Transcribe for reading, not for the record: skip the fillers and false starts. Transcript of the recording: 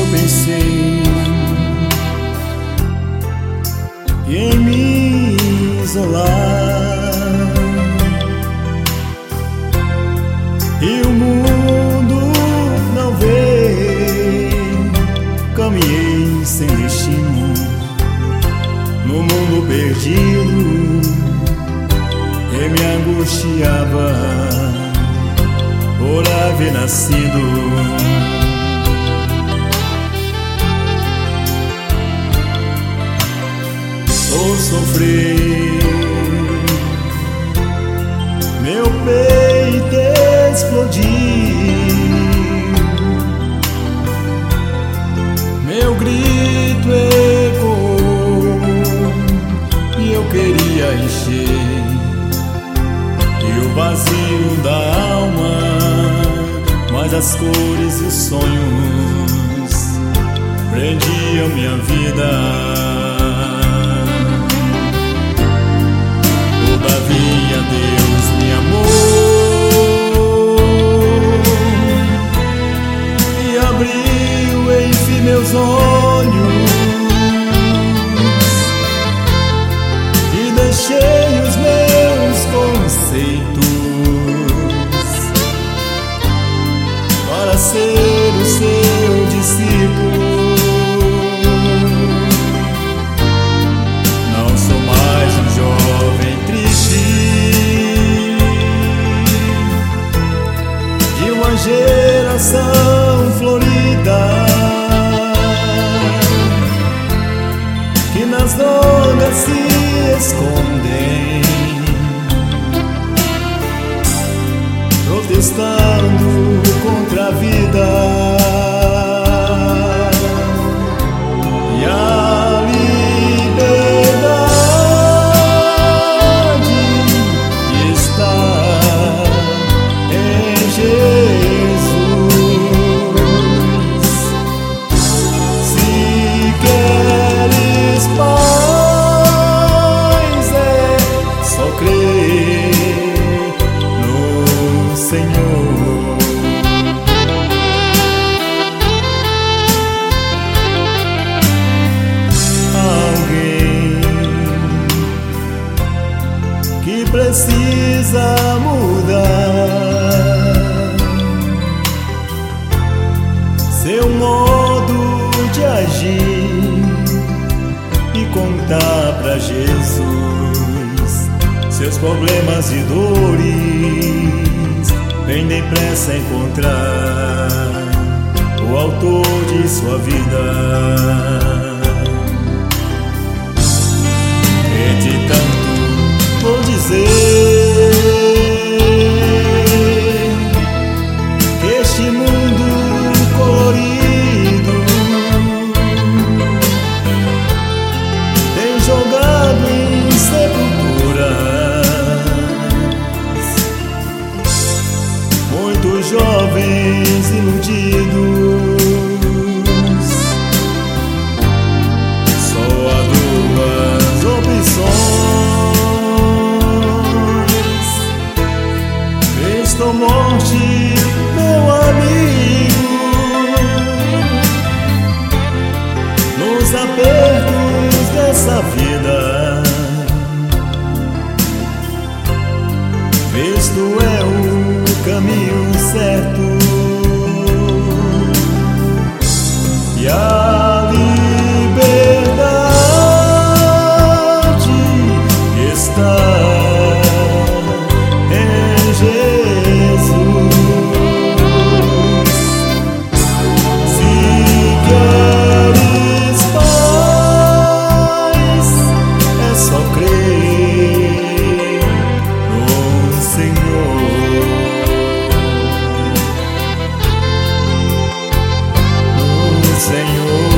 pensei que em me isolar e o mundo não vê. Caminhei sem destino no mundo perdido e me angustiava por haver nascido. Por sofrer, meu peito explodiu, meu grito ecoou e eu queria encher e o vazio da alma, mas as cores e os sonhos prendiam minha vida. Todavia Deus me amou e abriu enfim meus olhos e deixei os meus conceitos para ser o seu discípulo. Não sou mais um jovem triste de uma geração florida que nas drogas se escondem, protestando contra a vida e a liberdade está em Jesus. Se queres paz, é só crer no Senhor. Que precisa mudar seu modo de agir e contar pra Jesus seus problemas e dores. Bem depressa encontrar o autor de sua vida. Meditando vou dizer que este mundo colorido tem jogado em sepulturas muitos jovens iludidos. Só há duas opções: ou morte, meu amigo, nos apertos dessa vida. Cristo é o caminho certo e a liberdade está em Jesus. Senhor.